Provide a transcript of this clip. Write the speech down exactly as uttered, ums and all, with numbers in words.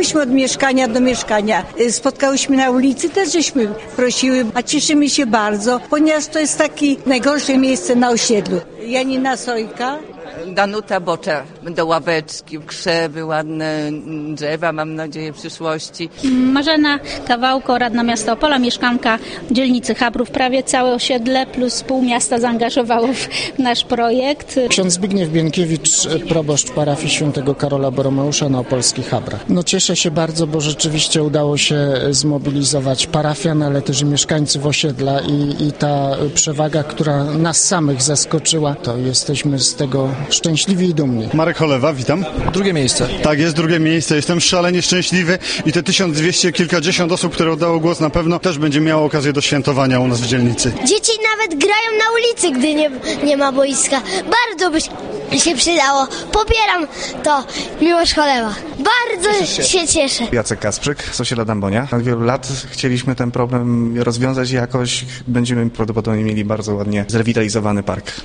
chodziłyśmy od mieszkania do mieszkania. Spotkałyśmy na ulicy, też żeśmy prosiły, a cieszymy się bardzo, ponieważ to jest takie najgorsze miejsce na osiedlu. Janina Sojka. Danuta Bocza, będą ławeczki, krzewy, ładne drzewa, mam nadzieję, w przyszłości. Marzena Kawałko, radna miasta Opola, mieszkanka dzielnicy Chabrów. Prawie całe osiedle plus pół miasta zaangażowało w nasz projekt. Ksiądz Zbigniew Bienkiewicz, proboszcz parafii świętego Karola Boromeusza na opolskich Chabrach. No cieszę się bardzo, bo rzeczywiście udało się zmobilizować parafian, ale też i mieszkańców osiedla i, i ta przewaga, która nas samych zaskoczyła, to jesteśmy z tego szczęśliwi i dumni. Marek Cholewa, witam. Drugie miejsce. Tak jest, drugie miejsce. Jestem szalenie szczęśliwy i te tysiąc dwieście kilkadziesiąt osób, które oddało głos, na pewno też będzie miało okazję do świętowania u nas w dzielnicy. Dzieci nawet grają na ulicy, gdy nie, nie ma boiska. Bardzo by się przydało. Popieram to, Miłosz Cholewa. Bardzo się. się cieszę. Jacek Kasprzyk z osiedla Dambonia. Od wielu lat chcieliśmy ten problem rozwiązać i jakoś będziemy prawdopodobnie mieli bardzo ładnie zrewitalizowany park.